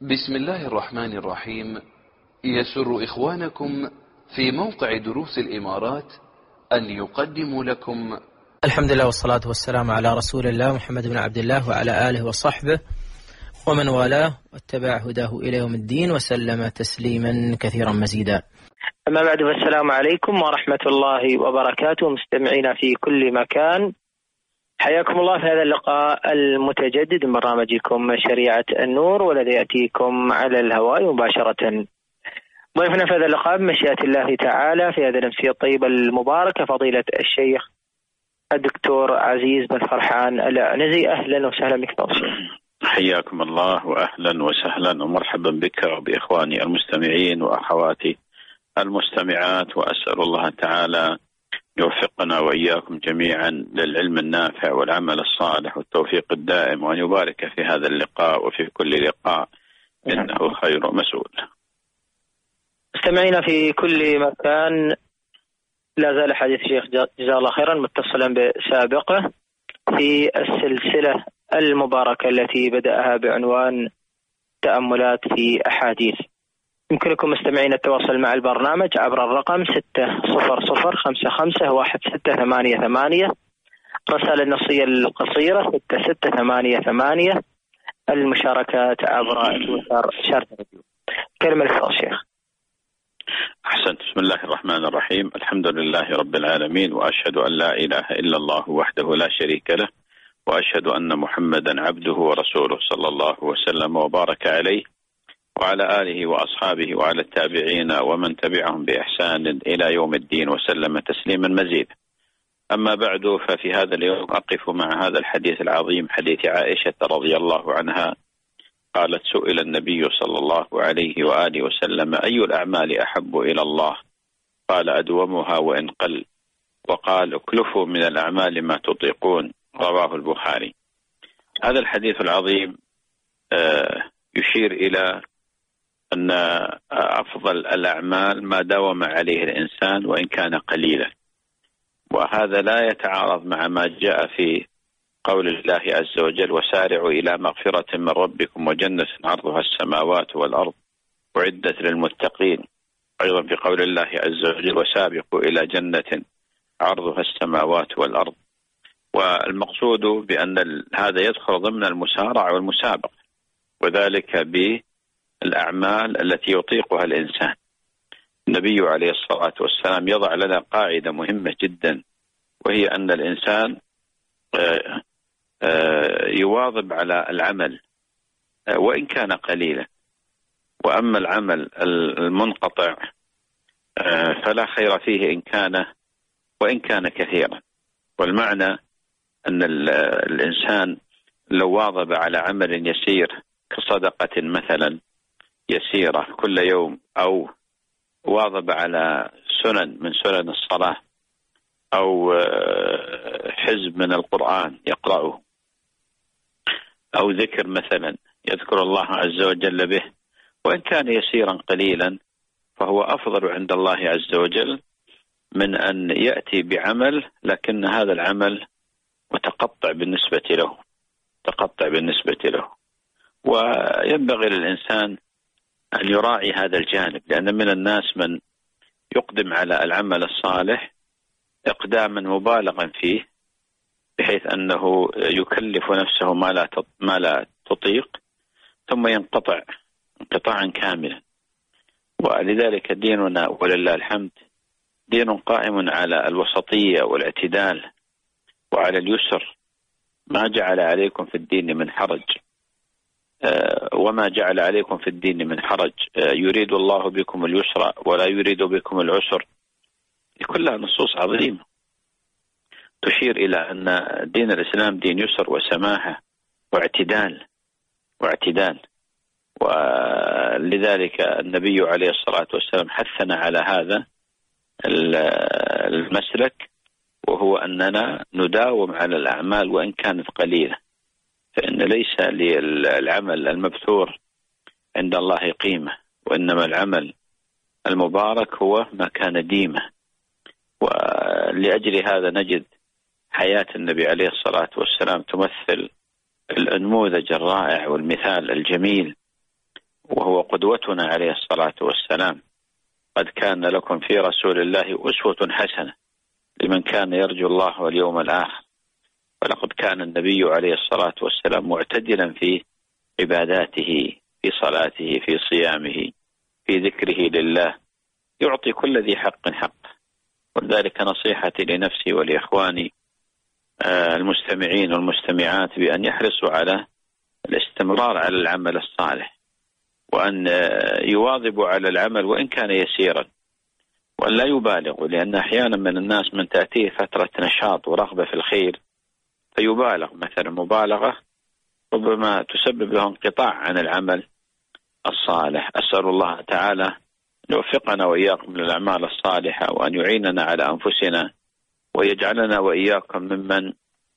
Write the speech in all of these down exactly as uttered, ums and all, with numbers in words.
بسم الله الرحمن الرحيم. يسر إخوانكم في موقع دروس الإمارات أن يقدموا لكم الحمد لله والصلاة والسلام على رسول الله محمد بن عبد الله وعلى آله وصحبه ومن والاه واتبع هداه إلى يوم الدين وسلم تسليما كثيرا مزيدا. أما بعد، فالسلام عليكم ورحمة الله وبركاته. مستمعينا في كل مكان، حياكم الله في هذا اللقاء المتجدد من برنامجكم شريعة النور، والذي يأتيكم على الهواء مباشرة. ضيفنا في هذا اللقاء بمشيئة الله تعالى في هذه الأمسية الطيبة المباركة فضيلة الشيخ الدكتور عزيز بن فرحان العنزي. أهلا وسهلا بك توصيل. حياكم الله وأهلا وسهلا ومرحبا بك وبإخواني المستمعين وأخواتي المستمعات، وأسأل الله تعالى يوفقنا وإياكم جميعا للعلم النافع والعمل الصالح والتوفيق الدائم، وأن يبارك في هذا اللقاء وفي كل لقاء، إنه خير مسؤول. مستمعينا في كل مكان، لا زال حديث الشيخ جزاه الله خيرا متصلا بسابقه في السلسلة المباركة التي بدأها بعنوان تأملات في أحاديث. يمكنكم مستمعين التواصل مع البرنامج عبر الرقم ستة صفر صفر خمسة خمسة واحد ستة ثمانية ثمانية، رسالة النصية القصيرة ستة ستة ثمانية ثمانية، المشاركات عبر تويتر شارك راديو. كلمة للشيخ. أحسنت. بسم الله الرحمن الرحيم. الحمد لله رب العالمين، وأشهد أن لا إله إلا الله وحده لا شريك له، وأشهد أن محمدا عبده ورسوله صلى الله وسلم وبارك عليه وعلى آله وأصحابه وعلى التابعين ومن تبعهم بإحسان إلى يوم الدين وسلم تسليما مزيدا. أما بعد، ففي هذا اليوم أقف مع هذا الحديث العظيم، حديث عائشة رضي الله عنها. قالت: سئل النبي صلى الله عليه وآله وسلم: أي الأعمال أحب إلى الله؟ قال: أدومها وإن قل. وقال: اكلفوا من الأعمال ما تطيقون. رواه البخاري. هذا الحديث العظيم يشير إلى أن أفضل الأعمال ما داوم عليه الإنسان وإن كان قليلا، وهذا لا يتعارض مع ما جاء في قول الله عز وجل: وسارعوا إلى مغفرة من ربكم وجنة عرضها السماوات والأرض أعدت للمتقين. أيضا في قول الله عز وجل: وسابقوا إلى جنة عرضها السماوات والأرض. والمقصود بأن هذا يدخل ضمن المسارعة والمسابقة، وذلك بالأعمال التي يطيقها الإنسان. النبي عليه الصلاة والسلام يضع لنا قاعدة مهمة جدا، وهي أن الإنسان يواظب على العمل وإن كان قليلا، وأما العمل المنقطع فلا خير فيه إن كان وإن كان كثيرا. والمعنى أن الإنسان لو واظب على عمل يسير كصدقة مثلا يسيرة كل يوم، أو واظب على سنن من سنن الصلاة، أو حزب من القرآن يقرأه، أو ذكر مثلا يذكر الله عز وجل به، وإن كان يسيرا قليلا، فهو أفضل عند الله عز وجل من أن يأتي بعمل لكن هذا العمل متقطع بالنسبة له تقطع بالنسبة له. وينبغي للإنسان أن يراعي هذا الجانب، لأن من الناس من يقدم على العمل الصالح إقداما مبالغا فيه، بحيث أنه يكلف نفسه ما لا ما لا تطيق، ثم ينقطع انقطاعا كاملا. ولذلك ديننا ولله الحمد دين قائم على الوسطية والاعتدال وعلى اليسر. ما جعل عليكم في الدين من حرج، وما جعل عليكم في الدين من حرج، يريد الله بكم اليسر ولا يريد بكم العسر. كلها نصوص عظيمة تشير إلى أن دين الإسلام دين يسر وسماحة واعتدال واعتدال ولذلك النبي عليه الصلاة والسلام حثنا على هذا المسلك، وهو أننا نداوم على الأعمال وإن كانت قليلة، فإن ليس للعمل المبثور عند الله قيمة، وإنما العمل المبارك هو ما كان ديمة. ولأجل هذا نجد حياة النبي عليه الصلاة والسلام تمثل النموذج الرائع والمثال الجميل وهو قدوتنا عليه الصلاة والسلام. قد كان لكم في رسول الله أسوة حسنة لمن كان يرجو الله واليوم الآخر. ولقد كان النبي عليه الصلاة والسلام معتدلا في عباداته، في صلاته، في صيامه، في ذكره لله، يعطي كل ذي حق حقه. ولذلك نصيحتي لنفسي ولإخواني المستمعين والمستمعات بأن يحرصوا على الاستمرار على العمل الصالح، وأن يواظبوا على العمل وإن كان يسيرا، وأن لا يبالغوا، لأن أحيانا من الناس من تأتيه فترة نشاط ورغبة في الخير فيبالغ، مثلا مبالغة ربما تسبب له انقطاع عن العمل الصالح. أسأل الله تعالى أن يوفقنا وإياكم للأعمال الصالحة، وأن يعيننا على أنفسنا، ويجعلنا وإياكم ممن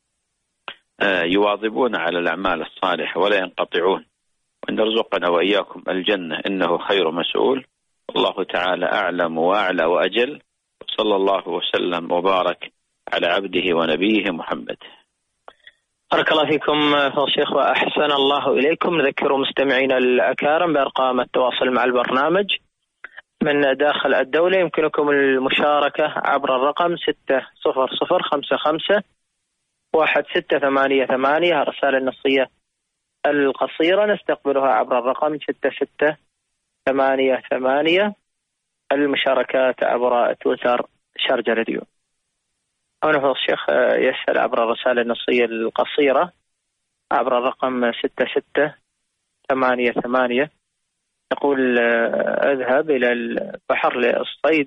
يواظبون على الأعمال الصالحة ولا ينقطعون، وأن يرزقنا وإياكم الجنة إنه خير مسؤول. الله تعالى أعلم وأعلى وأجل، صلى الله وسلم وبارك على عبده ونبيه محمد. بارك الله فيكم فضل الشيخ وأحسن الله إليكم. نذكر مستمعينا الأكارم بأرقام التواصل مع البرنامج من داخل الدولة. يمكنكم المشاركة عبر الرقم ستة صفر صفر خمسة خمسة واحد ستة ثمانية ثمانية. الرسالة النصية القصيرة نستقبلها عبر الرقم ستة ستة ثمانية ثمانية. المشاركات عبر تويتر شارجة راديو. هنا فضل الشيخ يسأل عبر الرسالة النصية القصيرة عبر الرقم ستة ستة ثمانية ثمانية. يقول أذهب إلى البحر للصيد،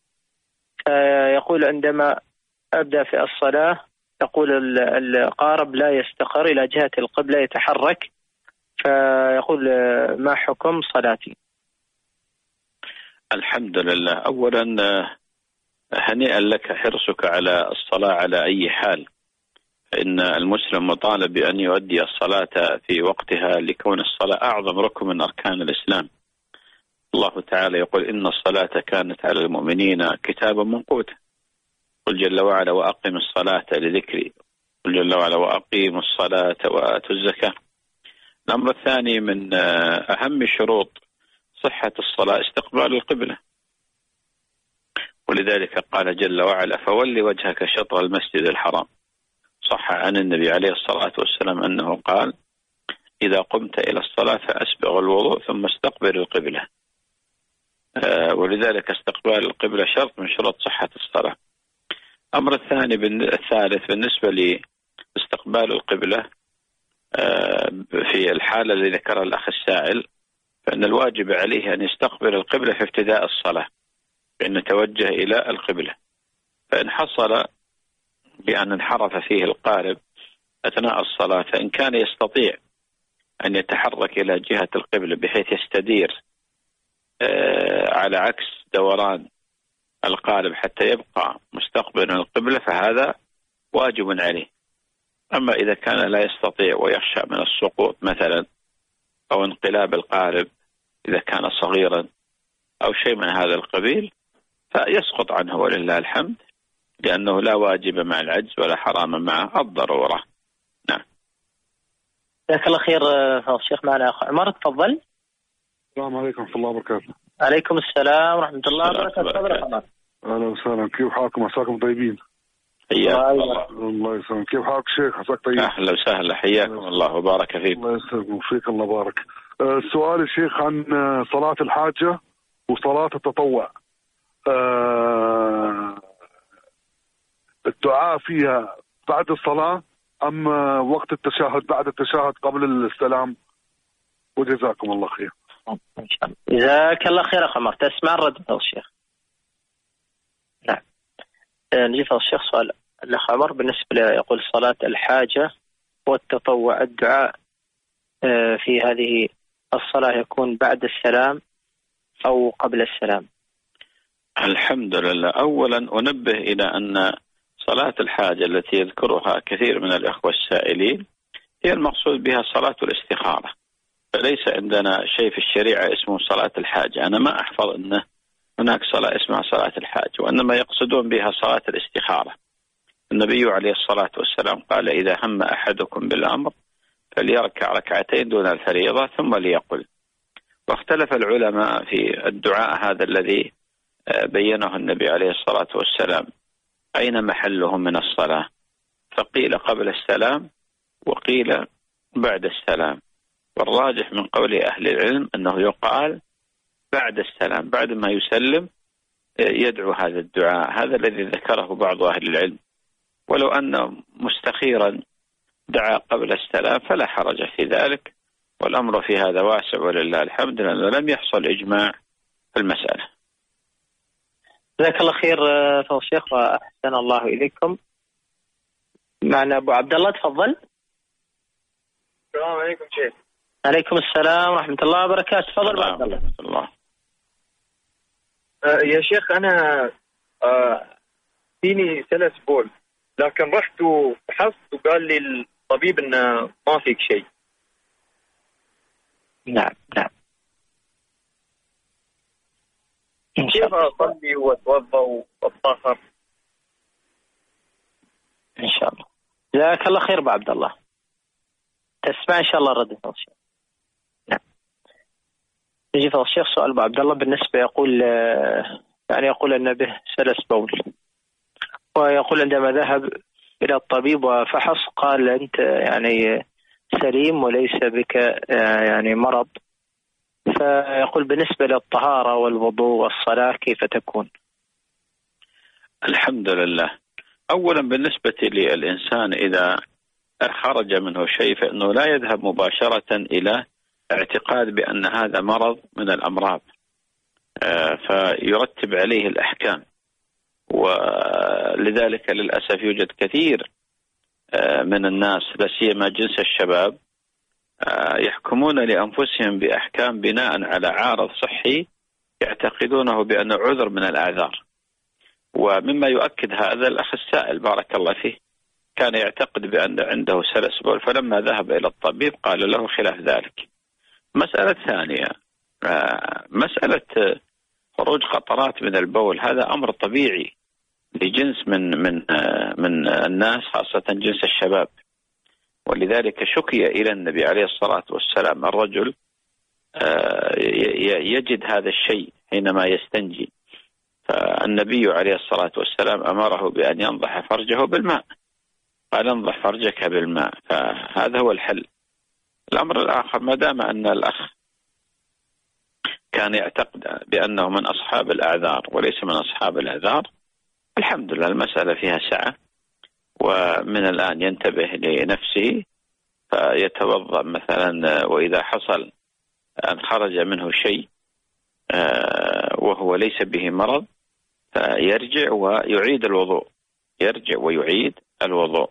يقول عندما أبدأ في الصلاة يقول القارب لا يستقر إلى جهة القبلة، يتحرك، فيقول ما حكم صلاتي؟ الحمد لله. أولا هنيئا لك حرصك على الصلاة على أي حال، فإن المسلم مطالب بأن يؤدي الصلاة في وقتها، لكون الصلاة أعظم ركن من أركان الإسلام. الله تعالى يقول إن الصلاة كانت على المؤمنين كتابا موقوتا. قل جل وعلا وأقم الصلاة لذكري. قل جل وعلا وأقيموا الصلاة وآتوا الزكاة. الأمر الثاني من أهم شروط صحة الصلاة استقبال القبلة، ولذلك قال جل وعلا فول وجهك شطر المسجد الحرام. صح عن النبي عليه الصلاة والسلام أنه قال إذا قمت إلى الصلاة فأسبغ الوضوء ثم استقبل القبلة. آه ولذلك استقبال القبلة شرط من شروط صحة الصلاة. الأمر الثاني الثالث بالنسبة لاستقبال القبلة آه في الحالة اللي ذكرها الأخ السائل، فإن الواجب عليه أن يستقبل القبلة في ابتداء الصلاة، بأن نتوجه إلى القبلة. فإن حصل بأن انحرف فيه القارب أثناء الصلاة، فإن كان يستطيع أن يتحرك إلى جهة القبلة بحيث يستدير آه على عكس دوران القارب حتى يبقى مستقبلا القبلة، فهذا واجب عليه. أما إذا كان لا يستطيع ويخشى من السقوط مثلا أو انقلاب القارب إذا كان صغيرا أو شيء من هذا القبيل، فيسقط عنه ولله الحمد، لأنه لا واجب مع العجز ولا حرام مع الضرورة. نعم. جزاك الله خير فضل الشيخ. معنا أخ عمر، تفضل. السلام عليكم ورحمة الله وبركاته. عليكم السلام ورحمة الله وبركاته. أهلا وسهلا، كيف حالكم؟ عساكم طيبين. حياكم الله. الله يسلمك. كيف حالك شيخ؟ عساك طيب. أهلا وسهلا، حياكم الله وبارك فيك. الله يسلمك وفيك، الله بارك. السؤال يا شيخ عن صلاة الحاجة وصلاة التطوع. أه الدعاء فيها بعد الصلاة أم وقت التشهد بعد التشهد قبل السلام؟ وجزاكم الله خير. جزاك الله خير أخ عمر. تسمع الرد فضل الشيخ؟ نعم. نجي فضل الشيخ سؤال الأخ عمر بالنسبة له، يقول صلاة الحاجة والتطوع الدعاء في هذه الصلاة يكون بعد السلام أو قبل السلام؟ الحمد لله. أولا أنبه إلى أن صلاة الحاجة التي يذكرها كثير من الأخوة السائلين هي المقصود بها صلاة الاستخارة، فليس عندنا شيء في الشريعة اسمه صلاة الحاجة. أنا ما أحفظ أن هناك صلاة اسمها صلاة الحاجة، وإنما يقصدون بها صلاة الاستخارة. النبي عليه الصلاة والسلام قال إذا هم أحدكم بالأمر فليركع ركعتين دون الفريضة ثم ليقل. واختلف العلماء في الدعاء هذا الذي بينه النبي عليه الصلاة والسلام أين محله من الصلاة، فقيل قبل السلام وقيل بعد السلام، والراجح من قول أهل العلم أنه يقال بعد السلام، بعد ما يسلم يدعو هذا الدعاء، هذا الذي ذكره بعض أهل العلم. ولو أن مستخيرا دعا قبل السلام فلا حرج في ذلك، والأمر في هذا واسع ولله الحمد، لأنه لم يحصل إجماع في المسألة. جزاك الله خير فضل الشيخ وأحسن الله إليكم. معنا أبو عبد الله، تفضل. السلام عليكم شيخ. عليكم السلام ورحمة الله وبركاته. تفضل أبو عبد الله. الله. آه يا شيخ أنا آه فيني سلس بول، لكن رحت وفحصت وقال لي الطبيب إنه ما فيك شيء. نعم نعم. كيف أصلي وأتوضأ وأطهر؟ إن شاء الله. جزاك الله خير أبو عبد الله. تسمع إن شاء الله الرد فضل الشيخ. نعم. يجي فضل الشيخ سؤال أبو عبد الله بالنسبة يقول يعني يقول أن به سلس بول، ويقول عندما ذهب إلى الطبيب وفحص قال أنت يعني سليم وليس بك يعني مرض، فيقول بالنسبة للطهارة والوضوء والصلاة كيف تكون؟ الحمد لله. أولا بالنسبة للإنسان إذا خرج منه شيء فإنه لا يذهب مباشرة إلى اعتقاد بأن هذا مرض من الأمراض، فيرتب عليه الأحكام. ولذلك للأسف يوجد كثير من الناس لا سيما جنس الشباب يحكمون لأنفسهم بأحكام بناء على عارض صحي يعتقدونه بأنه عذر من الأعذار. ومما يؤكد هذا الأخ السائل بارك الله فيه، كان يعتقد بأن عنده سلس بول، فلما ذهب إلى الطبيب قال له خلاف ذلك. مسألة ثانية، مسألة خروج قطرات من البول، هذا أمر طبيعي لجنس من من من الناس خاصة جنس الشباب، ولذلك شكي إلى النبي عليه الصلاة والسلام الرجل يجد هذا الشيء حينما يستنجي، فالنبي عليه الصلاة والسلام أمره بأن ينضح فرجه بالماء، قال انضح فرجك بالماء، فهذا هو الحل. الأمر الآخر، ما دام أن الأخ كان يعتقد بأنه من أصحاب الأعذار وليس من أصحاب الأعذار، الحمد لله المسألة فيها سعة، ومن الآن ينتبه لنفسه فيتوضأ مثلا، وإذا حصل أن خرج منه شيء وهو ليس به مرض فيرجع ويعيد الوضوء، يرجع ويعيد الوضوء.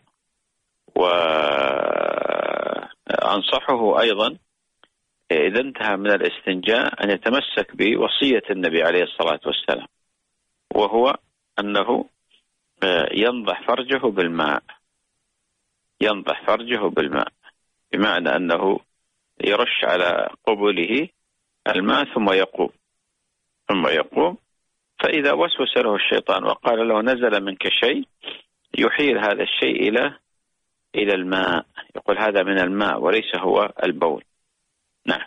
وأنصحه أيضا إذا انتهى من الاستنجاء أن يتمسك بوصية النبي عليه الصلاة والسلام، وهو أنه ينضح فرجه بالماء، ينضح فرجه بالماء بمعنى أنه يرش على قبله الماء ثم يقوم ثم يقوم فإذا وسوس له الشيطان وقال له نزل منك شيء، يحيل هذا الشيء إلى إلى الماء، يقول هذا من الماء وليس هو البول. نعم.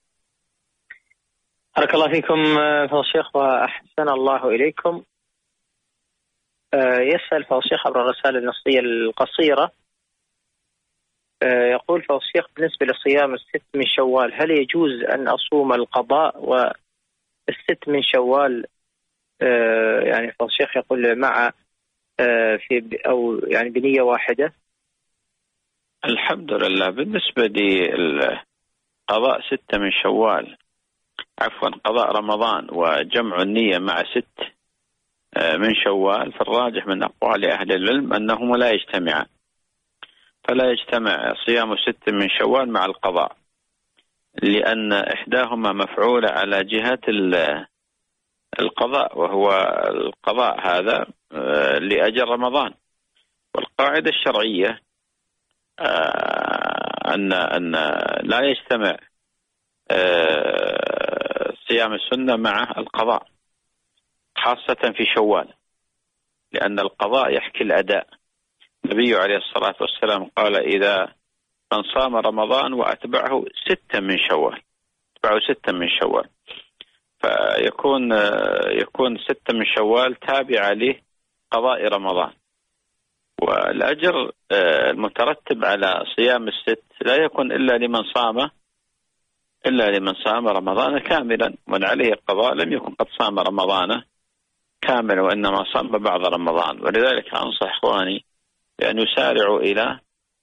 بارك الله فيكم فضل الشيخ وأحسن الله إليكم. يسأل فضل الشيخ عبر الرسالة النصية القصيرة، يقول فضل الشيخ بالنسبة لصيام الست من شوال، هل يجوز أن أصوم القضاء والست من شوال يعني فضل الشيخ يقول مع في أو يعني بنية واحدة؟ الحمد لله. بالنسبة للقضاء ستة من شوال عفوا قضاء رمضان وجمع النية مع ست من شوال، فالراجح من أقوال أهل العلم أنهما لا يجتمعان، فلا يجتمع صيام ست من شوال مع القضاء، لأن إحداهما مفعولة على جهة القضاء، وهو القضاء هذا لأجل رمضان. والقاعدة الشرعية أن أن لا يجتمع صيام السنة مع القضاء خاصة في شوال، لأن القضاء يحكي الأداء. النبي عليه الصلاة والسلام قال إذا من صام رمضان وأتبعه ستة من شوال، تتبعه ستة من شوال، فيكون يكون ستة من شوال تابعة لقضاء رمضان. والأجر المترتب على صيام الست لا يكون إلا لمن صام إلا لمن صام رمضان كاملا، ومن عليه القضاء لم يكن قد صام رمضان كاملا وإنما صام بعض رمضان. ولذلك أنصح إخواني بأن يسارعوا إلى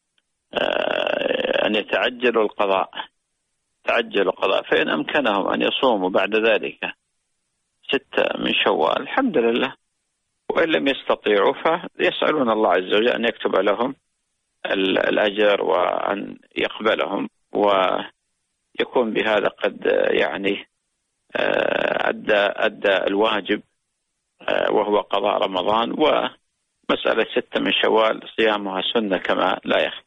أن يتعجلوا القضاء تعجلوا القضاء فإن أمكنهم أن يصوموا بعد ذلك ستة من شوال الحمد لله، وإن لم يستطيعوا فيسألون الله عز وجل أن يكتب لهم الأجر وأن يقبلهم، ويكون بهذا قد يعني أدى أدى الواجب وهو قضاء رمضان. ومسألة ستة من شوال صيامها سنة كما لا يخفى.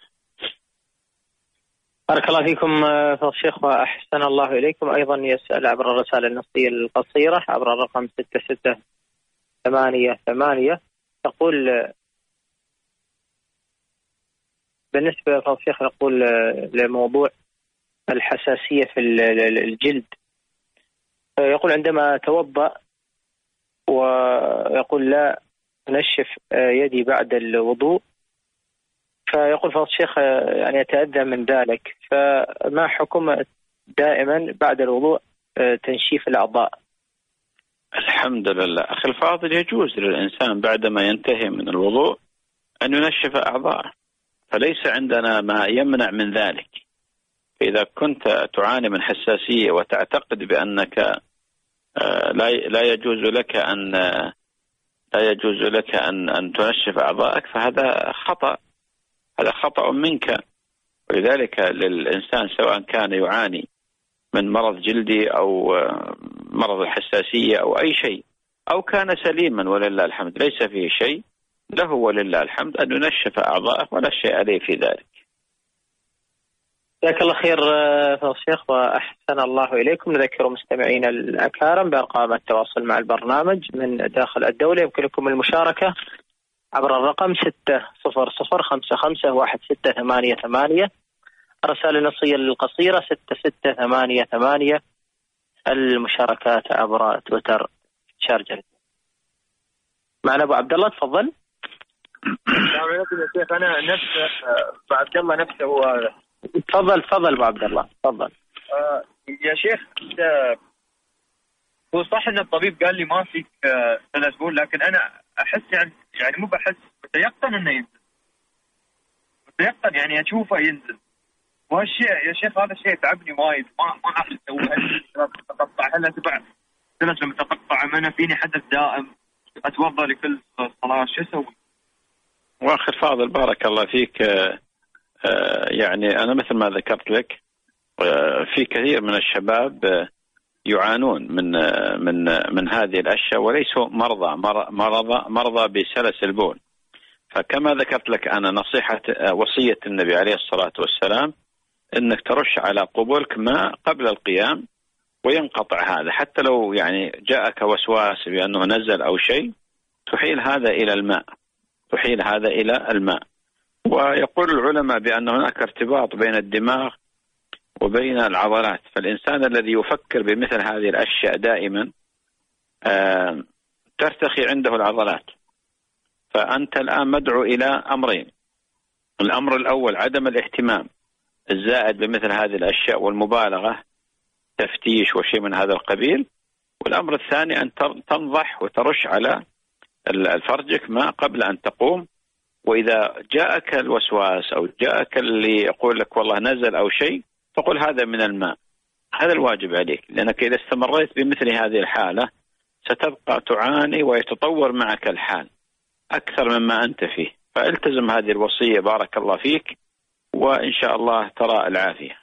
بارك الله فيكم فضل الشيخ وأحسن الله إليكم. أيضا يسأل عبر الرسالة النصية القصيرة عبر الرقم ستة ستة ثمانية ثمانية، تقول بالنسبة لفضل الشيخ يقول لموضوع الحساسية في الجلد، يقول عندما توضأ ويقول لا أنشف يدي بعد الوضوء، فيقول فضل الشيخ يعني يتأذى من ذلك، فما حكم دائما بعد الوضوء تنشيف الأعضاء؟ الحمد لله أخي الفاضل، يجوز للإنسان بعدما ينتهي من الوضوء أن ينشف أعضاءه، فليس عندنا ما يمنع من ذلك. إذا كنت تعاني من حساسية وتعتقد بأنك لا لا يجوز لك أن لا يجوز لك أن أن تنشف أعضائك فهذا خطأ، هذا خطأ منك. ولذلك للإنسان سواء كان يعاني من مرض جلدي أو مرض الحساسية أو أي شيء، أو كان سليما ولله الحمد ليس فيه شيء، له ولله الحمد أن ينشف أعضائه ولا شيء عليه في ذلك. جزاك الله خير فضل الشيخ وأحسن الله إليكم. نذكر مستمعينا الأكارم بأرقام التواصل مع البرنامج من داخل الدولة. يمكنكم المشاركة عبر الرقم ستة صفر صفر خمسة خمسة واحد ستة ثمانية ثمانية، الرسالة النصية القصيرة ستة ستة ثمانية ثمانية، المشاركات عبر تويتر شارجل. معنا أبو عبد الله، تفضل. السلام عليكم يا شيخ. أنا نفس أبو عبد الله نفسه هو. تفضل تفضل أبو عبد الله تفضل. آه يا شيخ، هو صح أن الطبيب قال لي ما فيك آه ثلاث شهور، لكن أنا أحس يعني يعني مو بحس، متيقن إنه ينزل، متيقن يعني أشوفه ينزل. وهالشيء يا شيخ هذا الشيء تعبني وايد، ما ما أعرف أسوي. هل تقطع هل أتبع ثلاث لما تقطع أنا فيني حدث دائم، أتوضأ لكل صلاة، شو أسوي؟ وأخي الفاضل بارك الله فيك، آه آه يعني أنا مثل ما ذكرت لك آه في كثير من الشباب آه يعانون من آه من آه من هذه الأشياء وليسوا مرضى مرضى مرضى بسلس البول. فكما ذكرت لك أنا نصيحة آه وصية النبي عليه الصلاة والسلام أنك ترش على قبولك ماء قبل القيام وينقطع هذا، حتى لو يعني جاءك وسواس بأنه نزل أو شيء تحيل هذا إلى الماء تحيل هذا إلى الماء. ويقول العلماء بأن هناك ارتباط بين الدماغ وبين العضلات، فالإنسان الذي يفكر بمثل هذه الأشياء دائما آه ترتخي عنده العضلات. فأنت الآن مدعو إلى أمرين: الأمر الأول عدم الاهتمام الزائد بمثل هذه الأشياء والمبالغة، تفتيش وشيء من هذا القبيل. والأمر الثاني أن تنضح وترش على الفرجك ماء قبل أن تقوم، وإذا جاءك الوسواس أو جاءك اللي يقول لك والله نزل أو شيء فقل هذا من الماء. هذا الواجب عليك، لأنك إذا استمريت بمثل هذه الحالة ستبقى تعاني ويتطور معك الحال أكثر مما أنت فيه. فالتزم هذه الوصية بارك الله فيك، وإن شاء الله ترى العافية.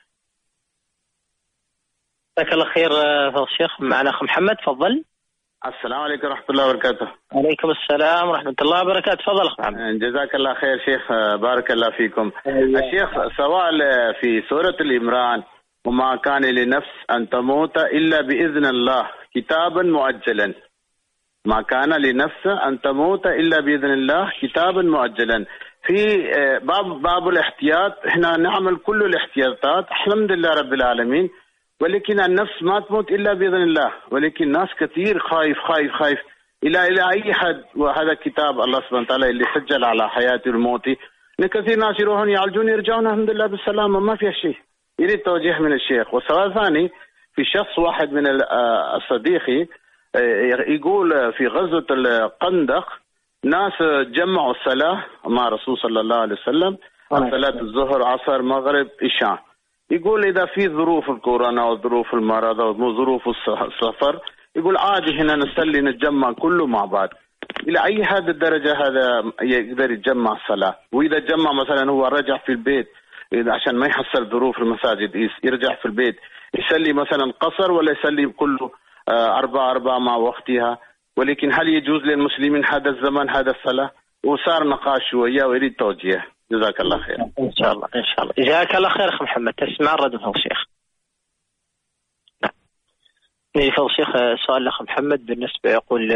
جزاك الله خير فضل الشيخ. معنا أخ محمد، تفضل. السلام عليكم ورحمة الله وبركاته. عليكم السلام ورحمة الله وبركاته. تفضل أخ محمد. جزاك الله خير شيخ، بارك الله فيكم. الشيخ سؤال في سورة الإمران: وما كان لنفس أن تموت إلا بإذن الله كتابا مؤجلا. ما كان لنفس أن تموت إلا بإذن الله كتابا مؤجلا. في باب باب الاحتياط احنا نعمل كل الاحتياطات الحمد لله رب العالمين، ولكن النفس ما تموت إلا بإذن الله. ولكن ناس كثير خايف خايف خايف إلى إلى أي حد. وهذا كتاب الله سبحانه وتعالى اللي سجل على حياتي وموتي، إن كثير ناس يروحون يعالجون يرجعون الحمد لله بالسلامة، ما في شيء. يريد توجيه من الشيخ. والسؤال ثاني، في شخص واحد من الصديقي يقول في غزوة القندق ناس جمعوا الصلاة مع رسول صلى الله عليه وسلم، صلاة الظهر عصر مغرب إشاء. يقول إذا في ظروف الكورونا وظروف المرض وظروف السفر، يقول عادي هنا نصلي نتجمع كله مع بعض. إلى أي حد الدرجة هذا يقدر يتجمع الصلاة؟ وإذا جمع مثلا هو رجع في البيت إذا عشان ما يحصل ظروف المساجد يرجع في البيت، يصلي مثلا قصر ولا يصلي كله أربعة أربعة مع وقتها؟ ولكن هل يجوز للمسلمين هذا الزمن هذا الصلاة؟ وصار نقاش شوية ويريد توجيه. جزاك الله خير. إن شاء الله إن شاء الله. جزاك الله خير أخ محمد. تسمع الرد من الشيخ. نعم. نجي فضل الشيخ سؤال الأخ محمد بالنسبة يقول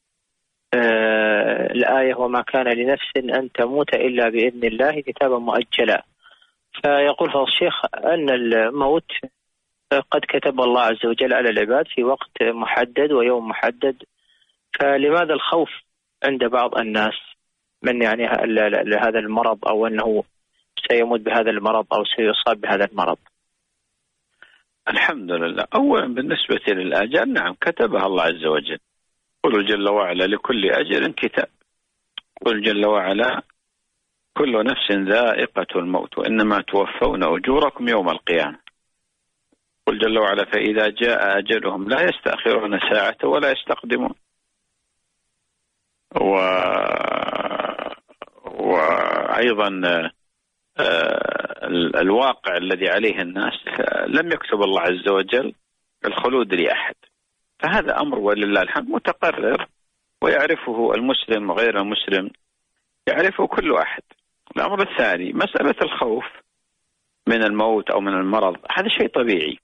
آه الآية وما كان لنفس أن تموت إلا بإذن الله كتابا مؤجلا. فيقول فضل الشيخ أن الموت قد كتب الله عز وجل على العباد في وقت محدد ويوم محدد، فلماذا الخوف عند بعض الناس من يعني هذا المرض أو أنه سيموت بهذا المرض أو سيصاب بهذا المرض؟ الحمد لله. أولا بالنسبة للآجال، نعم كتبها الله عز وجل. قل جل وعلا لكل أجل كتاب. قل جل وعلا كل نفس ذائقة الموت وإنما توفون أجوركم يوم القيامة. قل جل وعلا فإذا جاء أجلهم لا يستأخرون ساعة ولا يستقدمون. و... وأيضا الواقع الذي عليه الناس لم يكتب الله عز وجل الخلود لأحد، فهذا أمر ولله الحمد متقرر ويعرفه المسلم وغير المسلم، يعرفه كل أحد. الأمر الثاني مسألة الخوف من الموت أو من المرض، هذا شيء طبيعي،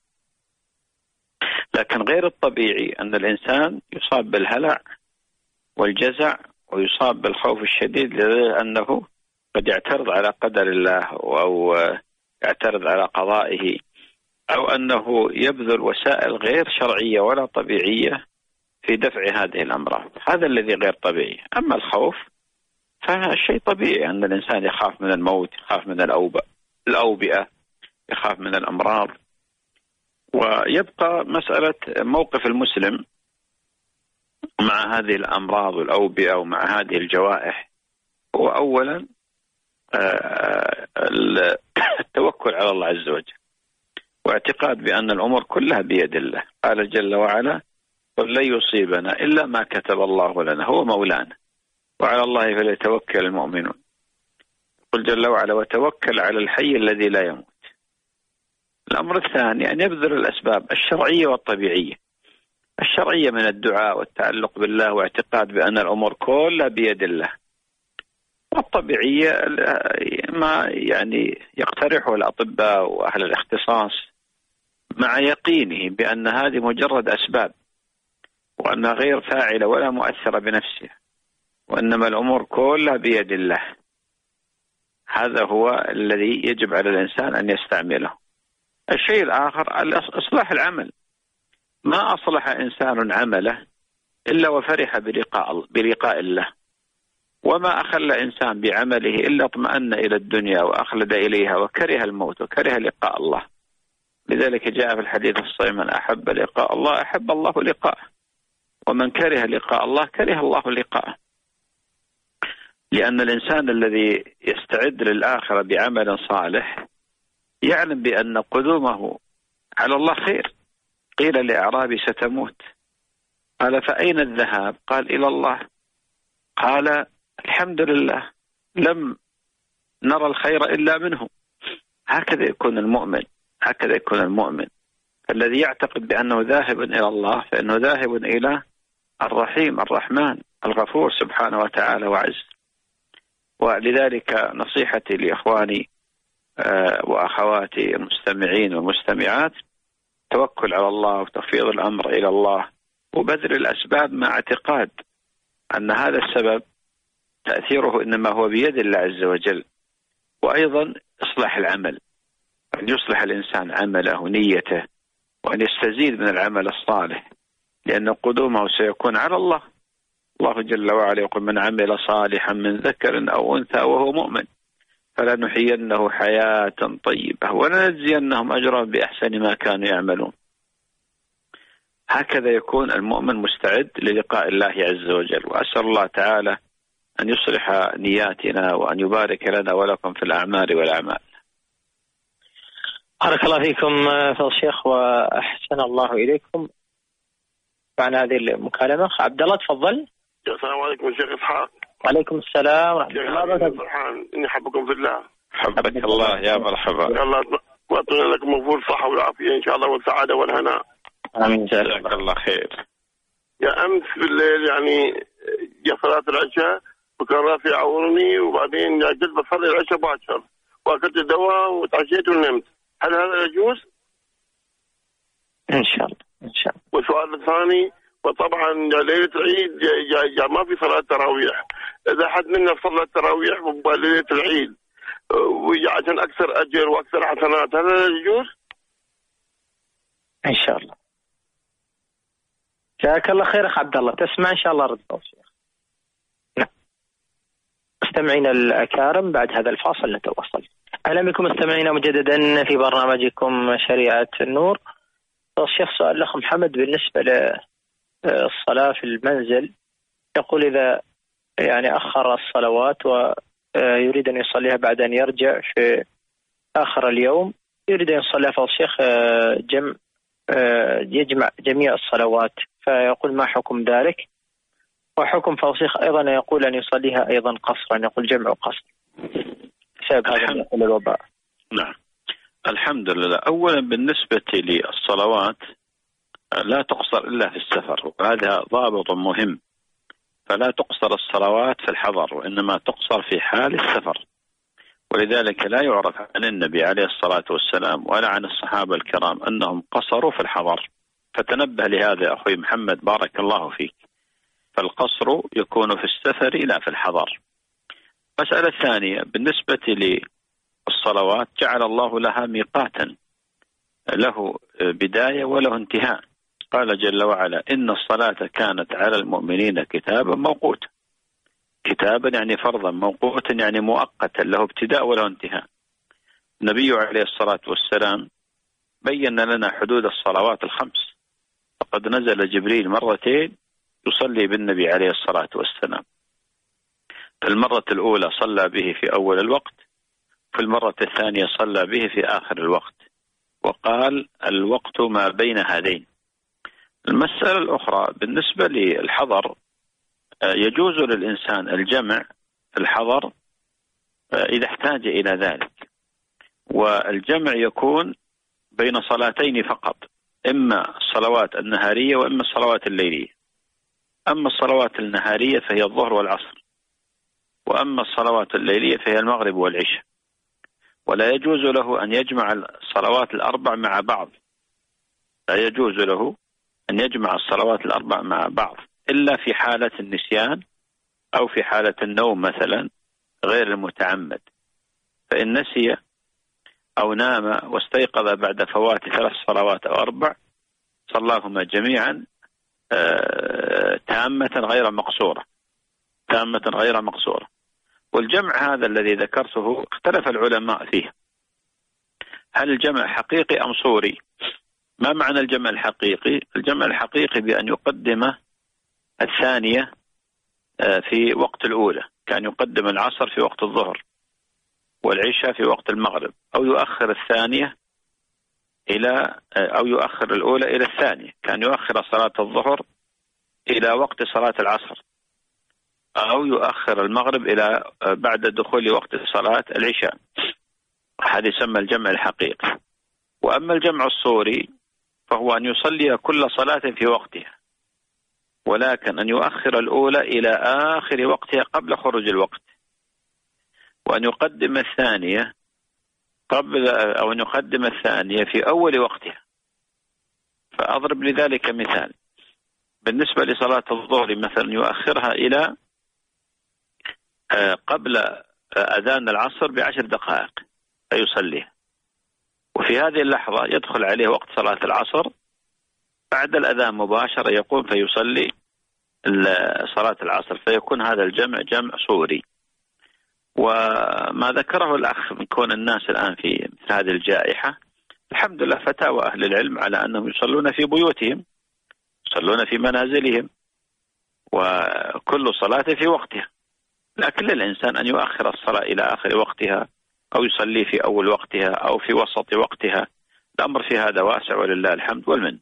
لكن غير الطبيعي أن الإنسان يصاب بالهلع والجزع ويصاب بالخوف الشديد لأنه قد يعترض على قدر الله أو يعترض على قضائه، أو أنه يبذل وسائل غير شرعية ولا طبيعية في دفع هذه الأمراض. هذا الذي غير طبيعي. أما الخوف فشيء طبيعي أن الإنسان يخاف من الموت، يخاف من الأوبئة، يخاف من الأمراض. ويبقى مسألة موقف المسلم مع هذه الأمراض والأوبئة ومع هذه الجوائح هو أولا التوكل على الله عز وجل، واعتقاد بأن الأمور كلها بيد الله. قال جل وعلا قل لن يصيبنا إلا ما كتب الله لنا هو مولانا وعلى الله فليتوكل المؤمنون. قل جل وعلا وتوكل على الحي الذي لا يموت. الأمر الثاني أن يبذل الأسباب الشرعية والطبيعية. الشرعية من الدعاء والتعلق بالله واعتقاد بأن الأمور كلها بيد الله، والطبيعية ما يعني يقترحه الأطباء وأهل الاختصاص مع يقينه بأن هذه مجرد أسباب وأنها غير فاعلة ولا مؤثرة بنفسها، وإنما الأمور كلها بيد الله. هذا هو الذي يجب على الإنسان أن يستعمله. الشيء الآخر إصلاح العمل. ما أصلح إنسان عمله إلا وفرح بلقاء, بلقاء الله، وما أخل إنسان بعمله إلا اطمأن إلى الدنيا وأخلد إليها وكره الموت وكره لقاء الله. لذلك جاء في الحديث الصحيح من أحب لقاء الله أحب الله لقاءه، ومن كره لقاء الله كره الله لقاءه. لأن الإنسان الذي يستعد للآخرة بعمل صالح يعلم بأن قدومه على الله خير. قيل لأعرابي ستموت، قال فأين الذهاب؟ قال إلى الله. قال الحمد لله لم نرى الخير إلا منه. هكذا يكون المؤمن، هكذا يكون المؤمن الذي يعتقد بأنه ذاهب إلى الله فإنه ذاهب إلى الرحيم الرحمن الغفور سبحانه وتعالى وعز. ولذلك نصيحتي لإخواني وأخواتي المستمعين والمستمعات توكل على الله وتفويض الأمر إلى الله وبذل الأسباب مع اعتقاد أن هذا السبب تأثيره إنما هو بيد الله عز وجل. وأيضا إصلاح العمل، أن يصلح الإنسان عمله ونيته وأن يستزيد من العمل الصالح، لأن قدومه سيكون على الله. الله جل وعلا يقول: من عمل صالحا من ذكر أو أنثى وهو مؤمن فلنحيينه حياة طيبة ولنجزينهم أجرا بأحسن ما كانوا يعملون. هكذا يكون المؤمن مستعد للقاء الله عز وجل. وأسأل الله تعالى أن يصلح نياتنا وأن يبارك لنا ولكم في الأعمال والأعمال. بارك الله فيكم فضل الشيخ وأحسن الله إليكم. معنا هذه المكالمة عبد الله، تفضل. السلام عليكم شيخ إسحاق. وعليكم السلام ورحمة الله وبركاته. إني حبكم في الله. حبك الله يا مرحبا. يا الله وأتمنى لكم مغفور الصحة والعافية إن شاء الله والسعادة والهناء. آمين. جزاك الله خير. يا أمس في الليل يعني جاء صلاة العشاء وكان رافع عورني، وبعدين جيت بصلي العشاء باكر وأكلت الدواء وتعشيت ونمت. هل هذا يجوز؟ إن شاء الله إن شاء الله. والسؤال الثاني، وطبعا ليلة العيد جا جا ما في صلاة تراويح. إذا حد منا صلى التراويح ليلة العيد وعشان أكثر أجر وأكثر حسنات، هذا يجوز؟ إن شاء الله. جزاك الله خير أخ عبد الله. تسمع إن شاء الله رد الشيخ. نعم. مستمعينا الأكارم، بعد هذا الفاصل نتواصل. أهلا بكم مستمعينا مجددا في برنامجكم شريعة النور. الشيخ سؤال الأخ محمد بالنسبة للصلاة في المنزل، يقول إذا يعني أخر الصلوات ويريد أن يصليها بعد أن يرجع في آخر اليوم، يريد أن يصليها فضل الشيخ جمع يجمع جميع الصلوات، فيقول ما حكم ذلك؟ وحكم فضل الشيخ أيضا يقول أن يصليها أيضا قصرا، يقول جمع قصر بسبب هذا الوباء. نعم الحمد لله. أولا بالنسبة للصلوات لا تقصر إلا في السفر، وهذا ضابط مهم، فلا تقصر الصلوات في الحضر وإنما تقصر في حال السفر. ولذلك لا يعرف عن النبي عليه الصلاة والسلام ولا عن الصحابة الكرام أنهم قصروا في الحضر، فتنبه لهذا أخوي محمد بارك الله فيك. فالقصر يكون في السفر لا في الحضر. مسألة ثانية بالنسبة للصلوات، جعل الله لها ميقاتا له بداية وله انتهاء. قال جل وعلا: إن الصلاة كانت على المؤمنين كتابا موقوتا. كتابا يعني فرضا، موقوتا يعني مؤقتا، له ابتداء وله انتهاء. النبي عليه الصلاة والسلام بين لنا حدود الصلوات الخمس، فقد نزل جبريل مرتين يصلي بالنبي عليه الصلاة والسلام. في المرة الأولى صلى به في أول الوقت، في المرة الثانية صلى به في آخر الوقت، وقال الوقت ما بين هذين. المسألة الأخرى بالنسبة للحضر، يجوز للإنسان الجمع في الحضر إذا احتاج إلى ذلك، والجمع يكون بين صلاتين فقط، إما الصلوات النهارية وإما الصلوات الليلية. أما الصلوات النهارية فهي الظهر والعصر، وأما الصلوات الليلية فهي المغرب والعشاء. ولا يجوز له أن يجمع الصلوات الأربع مع بعض، لا يجوز له أن يجمع الصلوات الأربع مع بعض إلا في حالة النسيان أو في حالة النوم مثلا غير المتعمد. فإن نسي أو نام واستيقظ بعد فوات ثلاث صلوات أو أربع صلاهما جميعا تامة غير مقصورة، تامة غير مقصورة. والجمع هذا الذي ذكرته اختلف العلماء فيه، هل الجمع حقيقي أم صوري؟ ما معنى الجمع الحقيقي؟ الجمع الحقيقي بأن يقدم الثانية في وقت الأولى، كان يقدم العصر في وقت الظهر والعشاء في وقت المغرب، أو يؤخر الثانية إلى أو يؤخر الأولى إلى الثانية، كان يؤخر صلاة الظهر إلى وقت صلاة العصر، أو يؤخر المغرب إلى بعد دخول وقت صلاة العشاء. هذا يسمى الجمع الحقيقي. وأما الجمع الصوري فهو أن يصلي كل صلاة في وقتها، ولكن أن يؤخر الأولى إلى آخر وقتها قبل خروج الوقت، وأن يقدم الثانية قبل أو أن يقدم الثانية في أول وقتها. فأضرب لذلك مثال، بالنسبة لصلاة الظهر مثلا يؤخرها إلى قبل أذان العصر بعشر دقائق فيصليها، وفي هذه اللحظة يدخل عليه وقت صلاة العصر، بعد الأذان مباشرة يقوم فيصلي صلاة العصر، فيكون هذا الجمع جمع صوري. وما ذكره الأخ من كون الناس الآن في مثل هذه الجائحة، الحمد لله فتاوى أهل العلم على أنهم يصلون في بيوتهم، يصلون في منازلهم، وكل صلاة في وقتها، لكن للإنسان أن يؤخر الصلاة إلى آخر وقتها أو يصلي في أول وقتها أو في وسط وقتها. الأمر في هذا واسع ولله الحمد والمنة.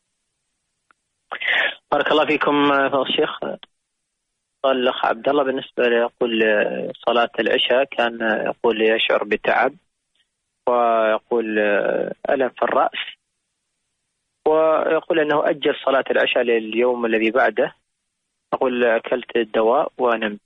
بارك الله فيكم فضيلة الشيخ. قال الأخ عبد الله بالنسبة يقول صلاة العشاء كان يقول يشعر بتعب ويقول ألم في الرأس، ويقول أنه أجل صلاة العشاء لليوم الذي بعده، يقول أكلت الدواء ونمت.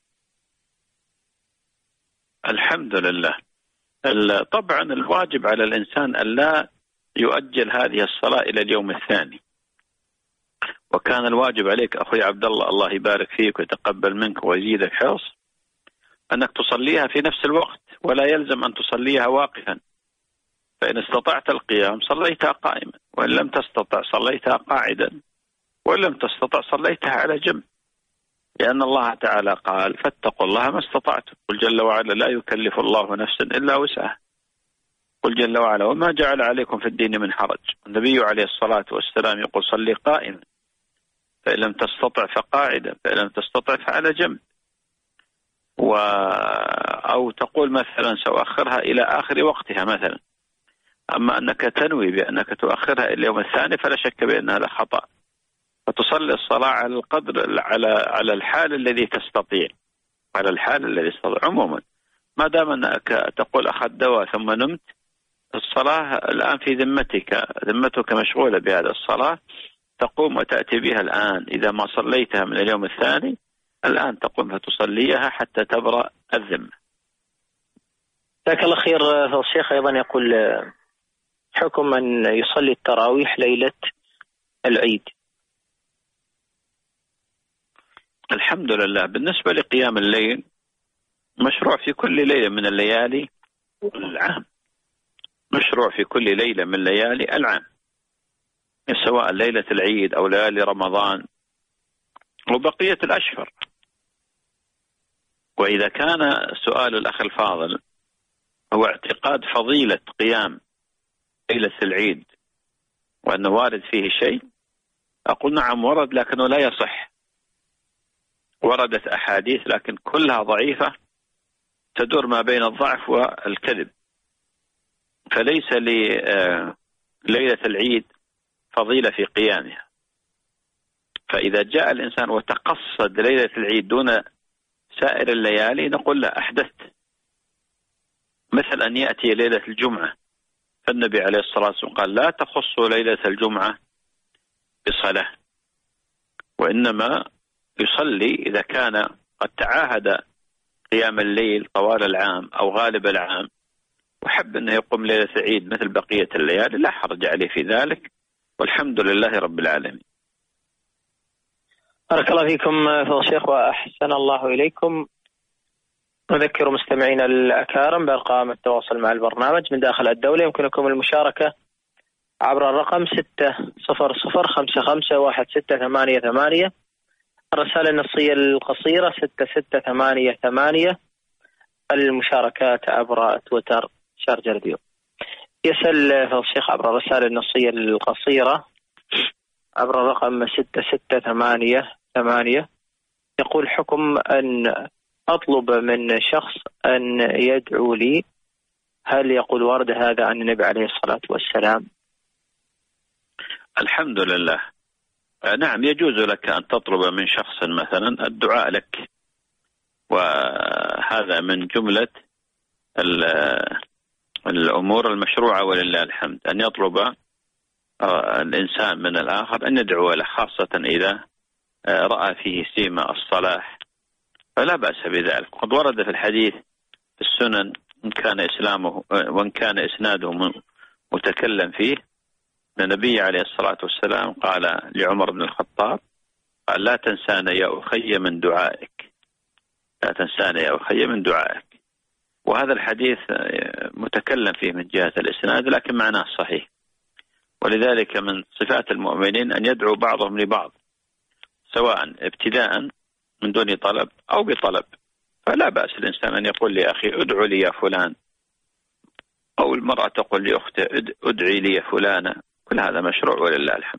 الحمد لله. طبعا الواجب على الإنسان أن لا يؤجل هذه الصلاة إلى اليوم الثاني، وكان الواجب عليك أخوي عبد الله الله يبارك فيك ويتقبل منك ويزيدك حرص أنك تصليها في نفس الوقت، ولا يلزم أن تصليها واقفا، فإن استطعت القيام صليتها قائما، وإن لم تستطع صليتها قاعدا، وإن لم تستطع صليتها على جنب، لأن الله تعالى قال فاتقوا الله ما استطعتم، قل جل وعلا لا يكلف الله نفسا إلا وسعها، قل جل وعلا وما جعل عليكم في الدين من حرج. النبي عليه الصلاة والسلام يقول صلي قائما، فإن لم تستطع فقاعدا، فإن لم تستطع فعلى جنب. و... أو تقول مثلا سأؤخرها إلى آخر وقتها مثلا. أما أنك تنوي بأنك تؤخرها إلى اليوم الثاني فلا شك بأن هذا خطأ، فتصلي الصلاة على القدر على على الحال الذي تستطيع، على الحال الذي تستطيع. عموما ما دام أنك تقول أخذت دواء ثم نمت، الصلاة الآن في ذمتك، ذمتك مشغولة بهذا الصلاة، تقوم وتأتي بها الآن. إذا ما صليتها من اليوم الثاني الآن تقوم فتصليها حتى تبرأ الذمة. جزاك الله خير. فضيلة الشيخ أيضا يقول حكم من يصلي التراويح ليلة العيد. الحمد لله. بالنسبة لقيام الليل مشروع في كل ليلة من الليالي العام، مشروع في كل ليلة من ليالي العام، سواء ليلة العيد أو ليالي رمضان وبقية الأشهر. وإذا كان سؤال الأخ الفاضل هو اعتقاد فضيلة قيام ليلة العيد وأنه وارد فيه شيء، أقول نعم ورد، لكنه لا يصح. وردت أحاديث لكن كلها ضعيفة تدور ما بين الضعف والكذب، فليس لليلة العيد فضيلة في قيامها. فإذا جاء الإنسان وتقصد ليلة العيد دون سائر الليالي نقول له أحدثت. مثل أن يأتي ليلة الجمعة، فالنبي عليه الصلاة والسلام قال لا تخصوا ليلة الجمعة بصلاة، وإنما يصلي إذا كان قد تعاهد قيام الليل طوال العام أو غالب العام وحب أنه يقوم ليلة العيد مثل بقية الليالي لا حرج عليه في ذلك، والحمد لله رب العالمين. بارك الله فيكم فضيلة الشيخ وأحسن الله إليكم. نذكر مستمعينا الأكارم بأرقام التواصل مع البرنامج من داخل الدولة. يمكنكم المشاركة عبر الرقم ستة صفر صفر خمسة خمسة واحد ستة ثمانية ثمانية، الرسالة النصية القصيرة ستة ستة ثمانية ثمانية، المشاركات عبر تويتر شارجة راديو. يسأل فضيلة الشيخ عبر الرسالة النصية القصيرة عبر الرقم ستة ستة ثمانية ثمانية، يقول حكم أن أطلب من شخص أن يدعو لي، هل يقول ورد هذا عن النبي عليه الصلاة والسلام؟ الحمد لله. نعم يجوز لك أن تطلب من شخص مثلا الدعاء لك، وهذا من جملة الأمور المشروعة ولله الحمد، أن يطلب الإنسان من الآخر أن يدعو له، خاصة إذا رأى فيه سيما الصلاح فلا بأس بذلك. قد ورد في الحديث في السنن إن كان إسلامه وإن كان إسناده متكلم فيه، النبي عليه الصلاة والسلام قال لعمر بن الخطاب قال لا تنسانا يا أخي من دعائك، لا تنسانا يا أخي من دعائك. وهذا الحديث متكلم فيه من جهة الإسناد لكن معناه صحيح. ولذلك من صفات المؤمنين أن يدعو بعضهم لبعض سواء ابتداء من دون طلب أو بطلب، فلا بأس الإنسان أن يقول لأخي ادعو لي يا فلان، أو المرأة تقول لأخته ادعي لي يا فلانة، كل هذا مشروع ولله الحمد.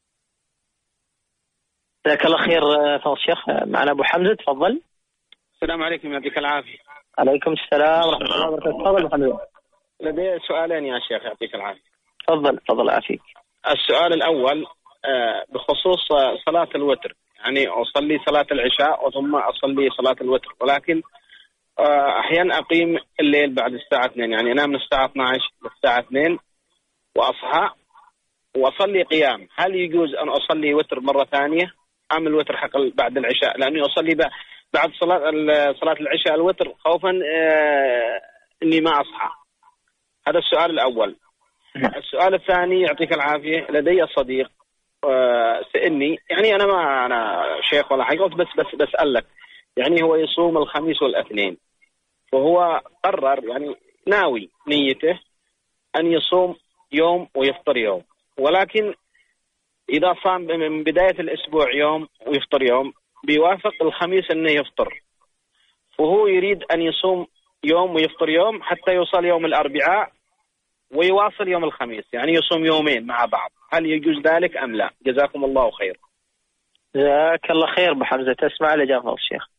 جزاك الله خير فضل الشيخ. معنا أبو حمزة، تفضل. السلام عليكم، يعطيك العافية. عليكم السلام ورحمة الله وبركاته. تفضل أبو حمزة. لدي سؤالين يا شيخ يعطيك العافية. تفضل تفضل عافيك. السؤال الأول بخصوص صلاة الوتر، يعني أصلي صلاة العشاء ثم أصلي صلاة الوتر، ولكن أحيانا أقيم الليل بعد الساعة اثنين، يعني أنام من الساعة اثنتي عشرة للساعة اثنين وأصحى وأصلي قيام. هل يجوز أن أصلي وتر مرة ثانية أم الوتر حق بعد العشاء؟ لأني أصلي بعد صلاة صلاة العشاء الوتر خوفا إني ما أصحى. هذا السؤال الأول. السؤال الثاني يعطيك العافية، لدي صديق سألني، يعني أنا ما أنا شيخ ولا حاجة، بس بس بسألك، يعني هو يصوم الخميس والاثنين، وهو قرر يعني ناوي نيته أن يصوم يوم ويفطر يوم، ولكن إذا صام من بداية الأسبوع يوم ويفطر يوم بيوافق الخميس أنه يفطر، وهو يريد أن يصوم يوم ويفطر يوم حتى يوصل يوم الأربعاء ويواصل يوم الخميس، يعني يصوم يومين مع بعض. هل يجوز ذلك أم لا؟ جزاكم الله خير. جزاك الله خير أبو حمزة. تسمع لجواب الشيخ.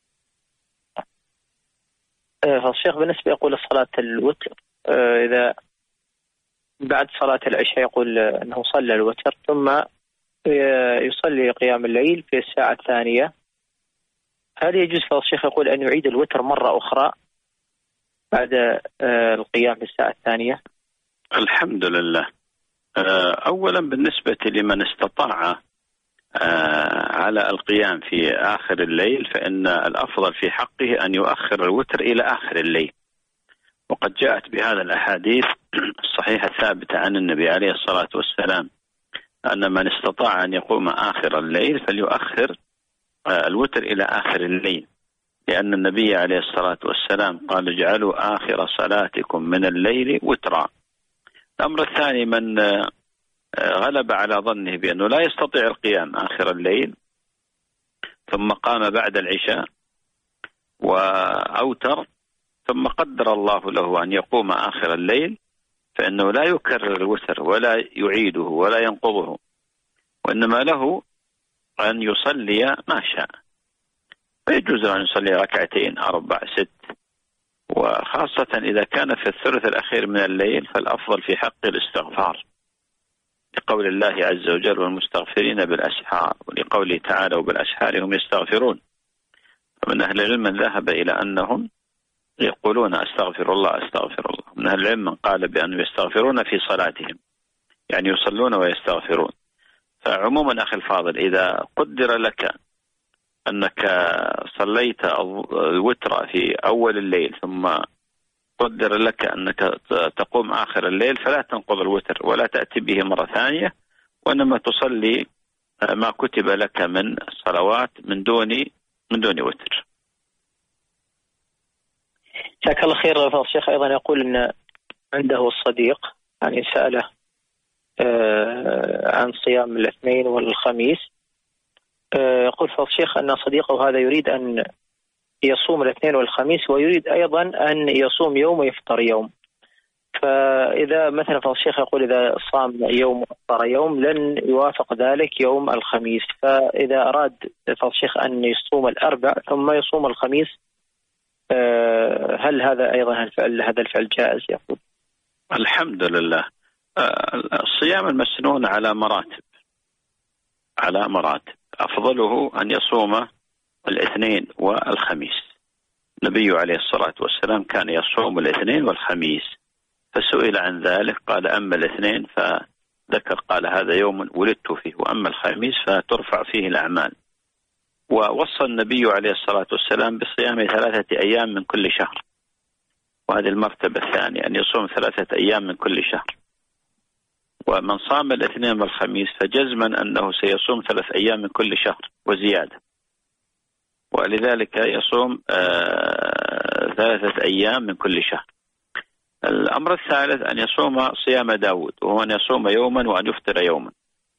فالشيخ بالنسبة يقول صلاة الوتر إذا بعد صلاة العشاء يقول أنه صلى الوتر ثم يصلي قيام الليل في الساعة الثانية، هل يجوز فالشيخ يقول أن يعيد الوتر مرة أخرى بعد القيام في الساعة الثانية؟ الحمد لله. أولا بالنسبة لمن استطاع على القيام في آخر الليل فإن الأفضل في حقه أن يؤخر الوتر إلى آخر الليل، وقد جاءت بهذا الأحاديث الصحيحة الثابتة عن النبي عليه الصلاة والسلام أن من استطاع أن يقوم آخر الليل فليؤخر الوتر إلى آخر الليل، لأن النبي عليه الصلاة والسلام قال اجعلوا آخر صلاتكم من الليل وترا. الأمر الثاني من غلب على ظنه بأنه لا يستطيع القيام آخر الليل ثم قام بعد العشاء وأوتر ثم قدر الله له أن يقوم آخر الليل، فإنه لا يكرر الوتر ولا يعيده ولا ينقضه، وإنما له أن يصلي ما شاء، فيجوز أن يصلي ركعتين أربع ست، وخاصة إذا كان في الثلث الأخير من الليل فالأفضل في حق الاستغفار، لقول الله عز وجل والمستغفرين بالأسحار، ولقوله تعالى وبالأسحار هم يستغفرون. فمن أهل العلم من ذهب إلى أنهم يقولون أستغفر الله أستغفر الله، من أهل العلم من قال بأنهم يستغفرون في صلاتهم، يعني يصلون ويستغفرون. فعموما أخي الفاضل إذا قدر لك أنك صليت الوتر في أول الليل ثم قدر لك أنك تقوم آخر الليل فلا تنقض الوتر ولا تأتي به مرة ثانية، وإنما تصلي ما كتب لك من صلوات من دون من دون وتر. جزاك الله خير. فضل الشيخ أيضا يقول أن عنده الصديق يعني سأله عن صيام الاثنين والخميس، يقول فضل الشيخ أن صديقه هذا يريد أن يصوم الاثنين والخميس ويريد أيضا أن يصوم يوم ويفطر يوم، فإذا مثلا فضل الشيخ يقول إذا صام يوم وفطر يوم لن يوافق ذلك يوم الخميس، فإذا أراد فضل الشيخ أن يصوم الأربع ثم يصوم الخميس هل هذا أيضا الفعل هذا الفعل جائز؟ يقول الحمد لله. الصيام المسنون على مراتب على مراتب أفضله أن يصوم الاثنين والخميس. النبي عليه الصلاة والسلام كان يصوم الاثنين والخميس، فسئل عن ذلك قال أما الاثنين فذكر قال هذا يوم ولدت فيه، وأما الخميس فترفع فيه الأعمال. ووصى النبي عليه الصلاة والسلام بصيام ثلاثة أيام من كل شهر، وهذه المرتبة الثانية أن يصوم ثلاثة أيام من كل شهر. ومن صام الاثنين والخميس فجزما أنه سيصوم ثلاث أيام من كل شهر وزيادة، ولذلك يصوم ثلاثة أيام من كل شهر. الأمر الثالث أن يصوم صيام داود، وهو أن يصوم يوما وأن يفطر يوما.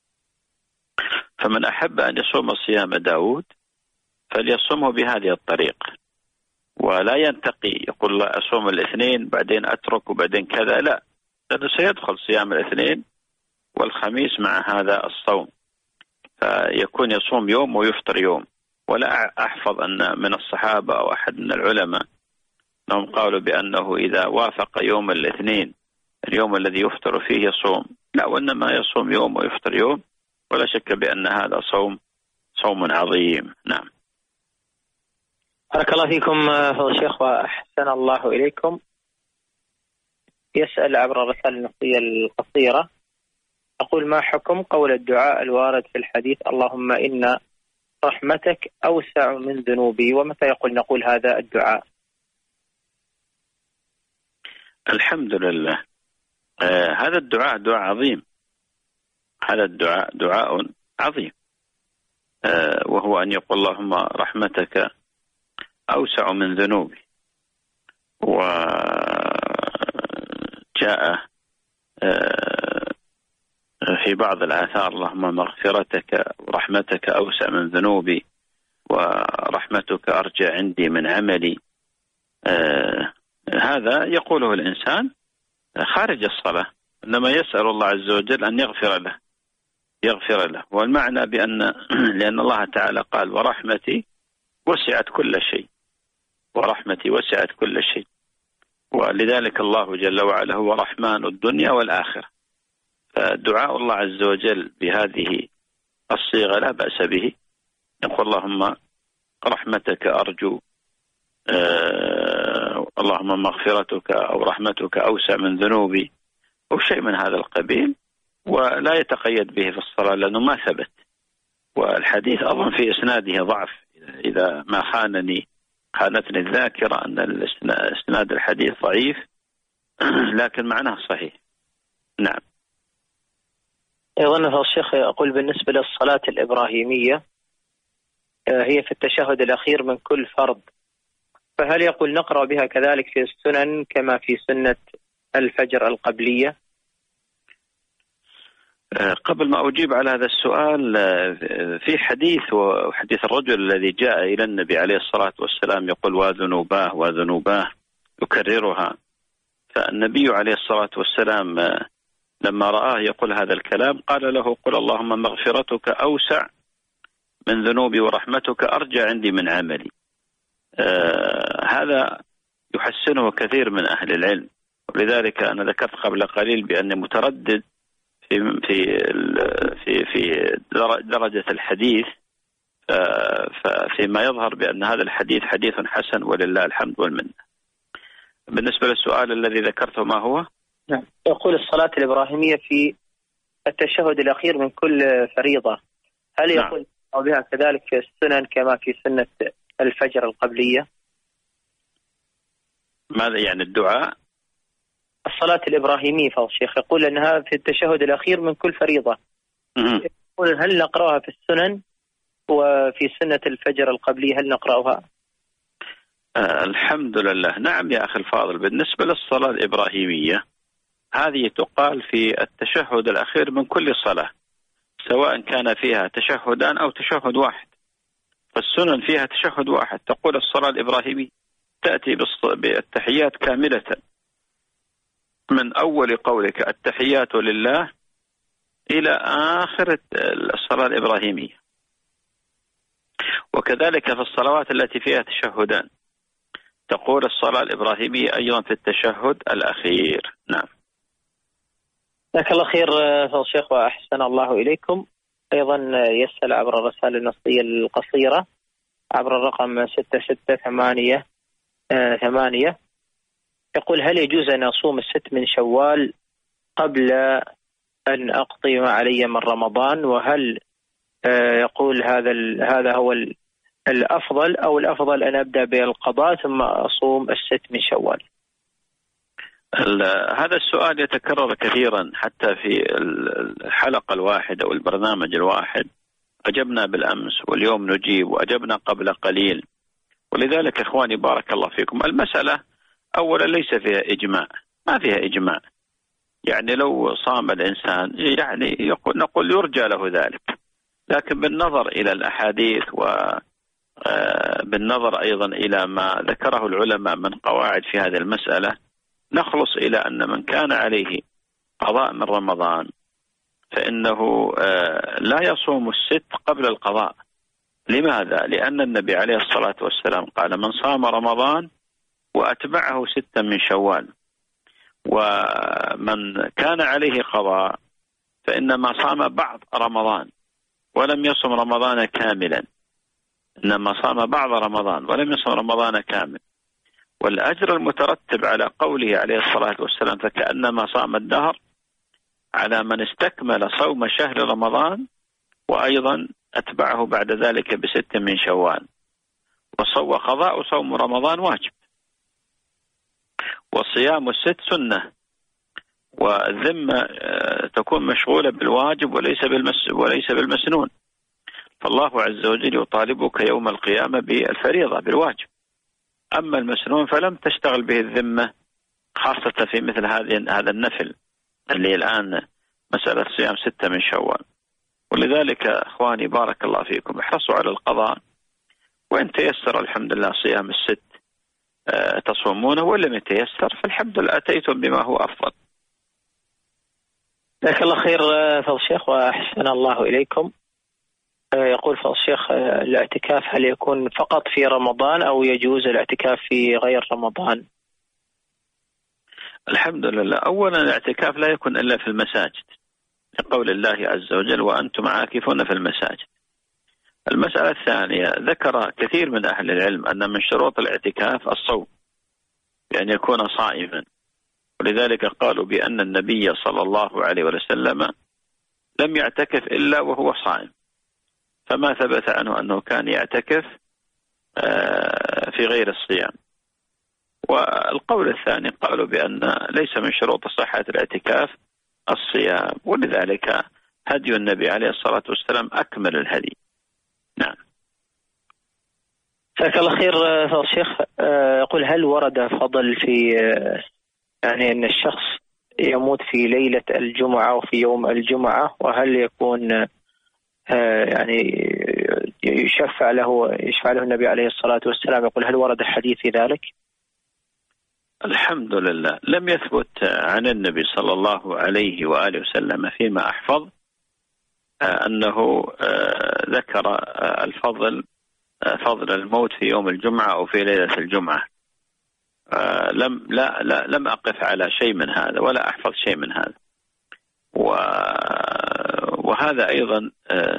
فمن أحب أن يصوم صيام داود فليصومه بهذه الطريقة، ولا ينتقي يقول لا أصوم الاثنين بعدين أترك وبعدين كذا، لا، لأنه سيدخل صيام الاثنين والخميس مع هذا الصوم، فيكون يصوم يوم ويفطر يوم. ولا أحفظ أن من الصحابة أو أحد من العلماء أنهم قالوا بأنه إذا وافق يوم الاثنين اليوم الذي يفطر فيه يصوم، لا، وإنما يصوم يوم ويفطر يوم، ولا شك بأن هذا صوم صوم عظيم. نعم. بارك الله فيكم فضل الشيخ وأحسن الله إليكم. يسأل عبر الرسالة النصية القصيرة، أقول: ما حكم قول الدعاء الوارد في الحديث اللهم إن رحمتك أوسع من ذنوبي، ومتى يقول نقول هذا الدعاء؟ الحمد لله. آه هذا الدعاء دعاء عظيم، هذا الدعاء دعاء عظيم، آه وهو أن يقول اللهم رحمتك أوسع من ذنوبي. وجاء آه في بعض الآثار اللهم مغفرتك ورحمتك أوسع من ذنوبي ورحمتك أرجى عندي من عملي. آه هذا يقوله الإنسان خارج الصلاة، إنما يسأل الله عز وجل أن يغفر له يغفر له والمعنى بأن لأن الله تعالى قال ورحمتي وسعت كل شيء، ورحمتي وسعت كل شيء، ولذلك الله جل وعلا هو رحمن الدنيا والآخرة. فدعاء الله عز وجل بهذه الصيغة لا بأس به، يقول اللهم رحمتك أرجو، آه اللهم مغفرتك أو رحمتك أوسع من ذنوبي أو شيء من هذا القبيل، ولا يتقيد به في الصلاة لأنه ما ثبت، والحديث أظن في إسناده ضعف، إذا ما خانني خانتني الذاكرة أن إسناد الحديث ضعيف لكن معناه صحيح. نعم. أيضا الشيخ أقول بالنسبة للصلاة الإبراهيمية هي في التشهد الأخير من كل فرض، فهل يقول نقرأ بها كذلك في السنن كما في سنة الفجر القبلية؟ قبل ما أجيب على هذا السؤال، في حديث وحديث الرجل الذي جاء إلى النبي عليه الصلاة والسلام يقول وذنوباه وذنوباه يكررها، فالنبي عليه الصلاة والسلام لما رآه يقول هذا الكلام قال له قل اللهم مغفرتك أوسع من ذنوبي ورحمتك أرجى عندي من عملي. آه هذا يحسنه كثير من أهل العلم، ولذلك أنا ذكرت قبل قليل بأني متردد في في في في درجة الحديث، فيما يظهر بأن هذا الحديث حديث حسن ولله الحمد والمنة. بالنسبة للسؤال الذي ذكرته ما هو؟ نعم. يقول الصلاة الإبراهيمية في التشهد الأخير من كل فريضة، هل يقول نعم. بها كذلك في السنن كما في سنة الفجر القبلية؟ ماذا يعني الدعاء؟ الصلاة الإبراهيمية فضل الشيخ يقول أنها في التشهد الأخير من كل فريضة، يقول هل نقرأها في السنن وفي سنة الفجر القبلية هل نقرأها؟ آه الحمد لله. نعم يا أخي الفاضل، بالنسبة للصلاة الإبراهيمية هذه تقال في التشهد الأخير من كل صلاة، سواء كان فيها تشهدان أو تشهد واحد. فالسنن فيها تشهد واحد، تقول الصلاة الإبراهيمية تأتي بالتحيات كاملة من أول قولك التحيات لله إلى آخر الصلاة الإبراهيمية. وكذلك في الصلوات التي فيها تشهدان تقول الصلاة الإبراهيمية أيضا في التشهد الأخير. نعم. جزاك الله خير فضل الشيخ وأحسن الله إليكم. أيضا يسأل عبر الرسالة النصية القصيرة عبر الرقم ستة ستة ثمانية ثمانية، يقول هل يجوز أن أصوم الست من شوال قبل أن أقضي ما علي من رمضان، وهل يقول هذا هذا هو الأفضل أو الأفضل أن أبدأ بالقضاء ثم أصوم الست من شوال؟ هذا السؤال يتكرر كثيرا حتى في الحلقة الواحدة أو البرنامج الواحد، أجبنا بالأمس واليوم نجيب وأجبنا قبل قليل، ولذلك إخواني بارك الله فيكم المسألة أولا ليس فيها إجماع، ما فيها إجماع. يعني لو صام الإنسان يعني يقول نقول يرجى له ذلك، لكن بالنظر إلى الأحاديث وبالنظر أيضا إلى ما ذكره العلماء من قواعد في هذه المسألة نخلص إلى أن من كان عليه قضاء من رمضان فإنه لا يصوم الست قبل القضاء. لماذا؟ لأن النبي عليه الصلاة والسلام قال من صام رمضان وأتبعه ستا من شوال، ومن كان عليه قضاء فإنما صام بعض رمضان ولم يصم رمضان كاملا، إنما صام بعض رمضان ولم يصم رمضان كامل، والأجر المترتب على قوله عليه الصلاة والسلام فكأنما صام الدهر على من استكمل صوم شهر رمضان وأيضا أتبعه بعد ذلك بست من شوال. وقضاء صوم رمضان واجب، وصيام الست سنة، والذمة تكون مشغولة بالواجب وليس بالمس وليس بالمسنون. فالله عز وجل يطالبك يوم القيامة بالفريضة بالواجب، أما المسنون فلم تشتغل به الذمة، خاصة في مثل هذه هذا النفل اللي الآن مسألة صيام ستة من شوال. ولذلك أخواني بارك الله فيكم احرصوا على القضاء، وإن تيسر الحمد لله صيام الست تصومونه، ولم يتيسر فالحمد لله أتيتم بما هو أفضل. جزاك الله خير فضل الشيخ وأحسن الله إليكم. يقول فضل الشيخ الاعتكاف هل يكون فقط في رمضان أو يجوز الاعتكاف في غير رمضان؟ الحمد لله. أولا الاعتكاف لا يكون إلا في المساجد لقول الله عز وجل وأنتم عاكفون في المساجد. المسألة الثانية ذكر كثير من أهل العلم أن من شروط الاعتكاف الصوم، بأن يكون صائما، ولذلك قالوا بأن النبي صلى الله عليه وسلم لم يعتكف إلا وهو صائم، فما ثبت عنه أنه كان يعتكف في غير الصيام. والقول الثاني قالوا بأن ليس من شروط صحة الاعتكاف الصيام، ولذلك هدي النبي عليه الصلاة والسلام أكمل الهدي. نعم. جزاك الله خير فضل الشيخ. يقول هل ورد فضل في يعني أن الشخص يموت في ليلة الجمعة وفي يوم الجمعة، وهل يكون يعني يشفع له يشفع له النبي عليه الصلاة والسلام؟ يقول هل ورد حديث في ذلك؟ الحمد لله لم يثبت عن النبي صلى الله عليه وآله وسلم فيما أحفظ أنه ذكر الفضل فضل الموت في يوم الجمعة أو في ليلة الجمعة. لم لا, لا لم أقف على شيء من هذا ولا أحفظ شيء من هذا. وهذا أيضا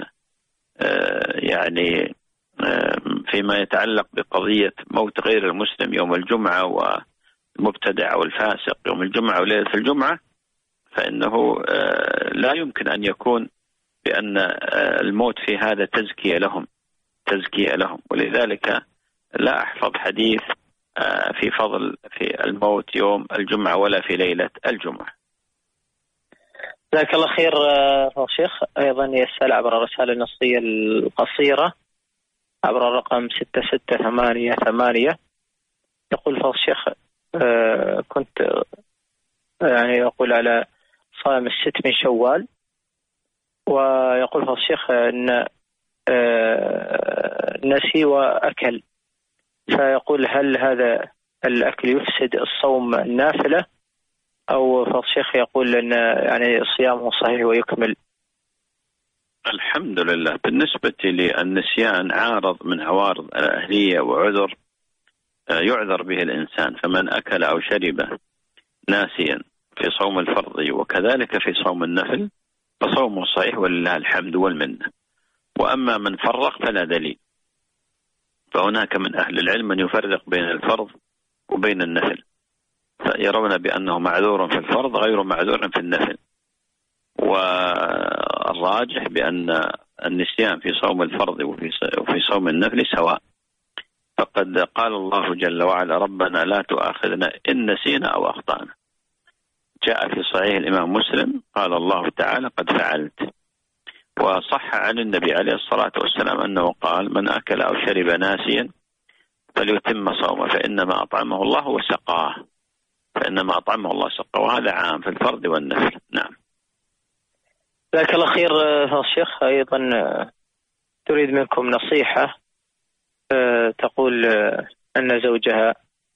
يعني فيما يتعلق بقضية موت غير المسلم يوم الجمعة والمبتدع أو الفاسق يوم الجمعة وليلة الجمعة، فإنه لا يمكن أن يكون بأن الموت في هذا تزكية لهم تزكية لهم ولذلك لا أحفظ حديث في فضل في الموت يوم الجمعة ولا في ليلة الجمعة. جزاك الله خير فضل الشيخ. أيضا يسأل عبر الرسالة النصية القصيرة عبر الرقم ستة ستة ثمانية ثمانية. يقول فضل الشيخ كنت يعني يقول على صائم الست من شوال، ويقول فضل الشيخ أن نسي وأكل، فيقول هل هذا الأكل يفسد الصوم النافلة أو فضل الشيخ يقول أن يعني صيامه صحيح ويكمل؟ الحمد لله. بالنسبة للنسيان عارض من عوارض الأهلية وعذر يعذر به الإنسان، فمن أكل أو شرب ناسيا في صوم الفرض وكذلك في صوم النفل فصومه صحيح ولله الحمد والمنة. وأما من فرق فلا دليل، فهناك من أهل العلم من يفرق بين الفرض وبين النفل، فيرون بأنه معذور في الفرض غير معذور في النفل، والراجح بأن النسيان في صوم الفرض وفي صوم النفل سواء. فقد قال الله جل وعلا ربنا لا تؤاخذنا إن نسينا أو أخطأنا. جاء في صحيح الإمام مسلم قال الله تعالى قد فعلت. وصح عن النبي عليه الصلاة والسلام أنه قال من أكل أو شرب ناسيا فليتم صومه فإنما أطعمه الله وسقاه فإنما أطعمه الله وسقاه، وهذا عام في الفرد والنفل. نعم. لك الأخير الشيخ أيضا تريد منكم نصيحة، تقول أن زوجها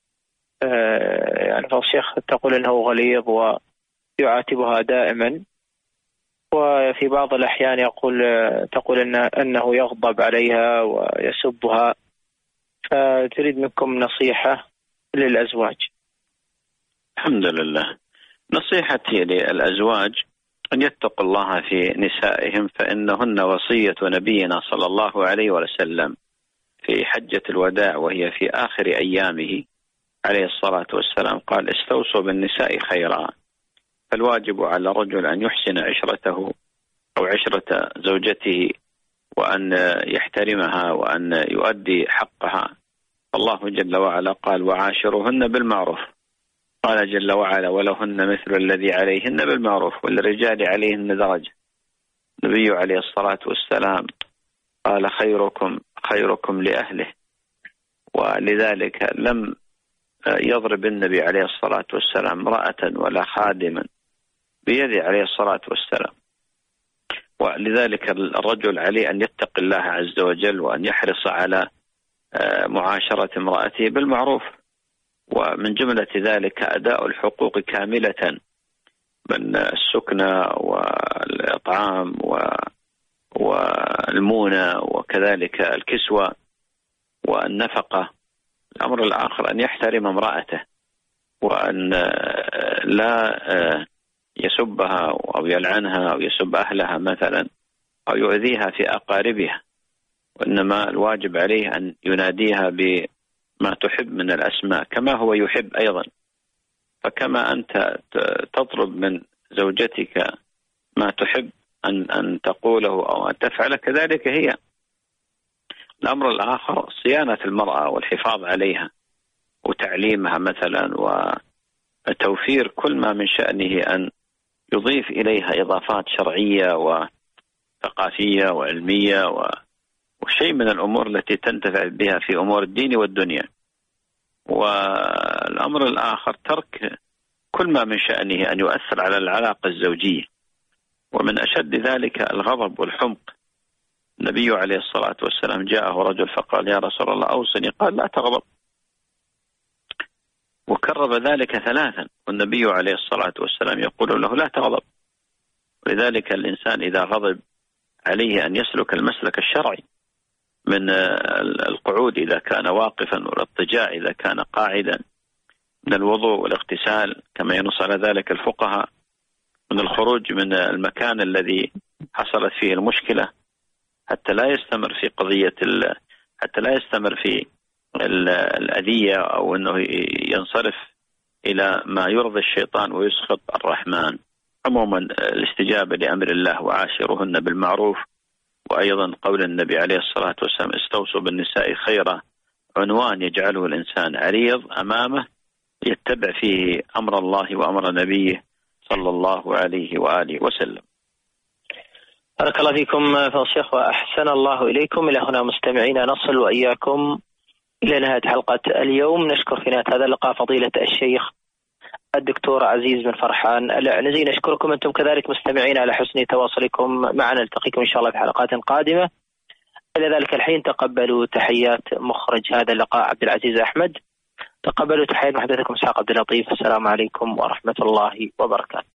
يعني فالشيخ تقول أنه غليظ ويعاتبها دائما، وفي بعض الأحيان يقول تقول أن أنه يغضب عليها ويسبها، فتريد منكم نصيحة للأزواج. الحمد لله. نصيحتي للأزواج أن يتقوا الله في نسائهم، فإنهن وصية نبينا صلى الله عليه وسلم في حجة الوداع وهي في آخر أيامه عليه الصلاة والسلام قال: استوصوا بالنساء خيرا. فالواجب على الرجل أن يحسن عشرته أو عشرة زوجته، وأن يحترمها وأن يؤدي حقها. الله جل وعلا قال: وعاشروهن بالمعروف. قال جل وعلا: ولهن مثل الذي عليهن بالمعروف وللرجال عليهن درجة. النبي عليه الصلاة والسلام قال: خيركم خيركم لأهله، ولذلك لم يضرب النبي عليه الصلاة والسلام امرأة ولا خادما بيده عليه الصلاة والسلام. ولذلك الرجل عليه أن يتقي الله عز وجل وأن يحرص على معاشرة امرأته بالمعروف، ومن جملة ذلك أداء الحقوق كاملة من السكنى والإطعام والمونة وكذلك الكسوة والنفقة. الأمر الآخر أن يحترم امرأته وأن لا يسبها أو يلعنها أو يسب أهلها مثلا أو يؤذيها في أقاربها، وإنما الواجب عليه أن يناديها بما تحب من الأسماء كما هو يحب أيضا. فكما أنت تطلب من زوجتك ما تحب أن أن تقوله أو أن تفعله كذلك هي. الأمر الآخر صيانة المرأة والحفاظ عليها وتعليمها مثلا، وتوفير كل ما من شأنه أن يضيف إليها إضافات شرعية وثقافية وعلمية وشيء من الأمور التي تنتفع بها في أمور الدين والدنيا. والأمر الآخر ترك كل ما من شأنه أن يؤثر على العلاقة الزوجية، ومن أشد ذلك الغضب والحمق. النبي عليه الصلاة والسلام جاءه رجل فقال: يا رسول الله أوصني. قال: لا تغضب. وكرر ذلك ثلاثا، والنبي عليه الصلاة والسلام يقول له: لا تغضب. ولذلك الإنسان إذا غضب عليه أن يسلك المسلك الشرعي من القعود إذا كان واقفا، والاضطجاع إذا كان قاعدا، من الوضوء والاغتسال كما ينص على ذلك الفقهاء، من الخروج من المكان الذي حصلت فيه المشكلة حتى لا يستمر في قضية حتى لا يستمر في الأذية أو أنه ينصرف إلى ما يرضي الشيطان ويسخط الرحمن. عموما الاستجابة لأمر الله وعاشرهن بالمعروف، وأيضا قول النبي عليه الصلاة والسلام: استوصوا بالنساء خيرا، عنوان يجعله الإنسان عريض أمامه يتبع فيه أمر الله وأمر نبيه صلى الله عليه وآله وسلم. بارك الله فيكم فضيلة الشيخ وأحسن الله إليكم. إلى هنا مستمعينا نصل وإياكم إلى نهاية حلقة اليوم. نشكر في نهاية هذا اللقاء فضيلة الشيخ الدكتور عزيز بن فرحان العنزي. نشكركم أنتم كذلك مستمعين على حسن تواصلكم معنا. نلتقيكم إن شاء الله في حلقات قادمة. إلى ذلك الحين تقبلوا تحيات مخرج هذا اللقاء عبد العزيز أحمد. تقبلوا تحيات محدثكم إسحاق عبد اللطيف. السلام عليكم ورحمة الله وبركاته.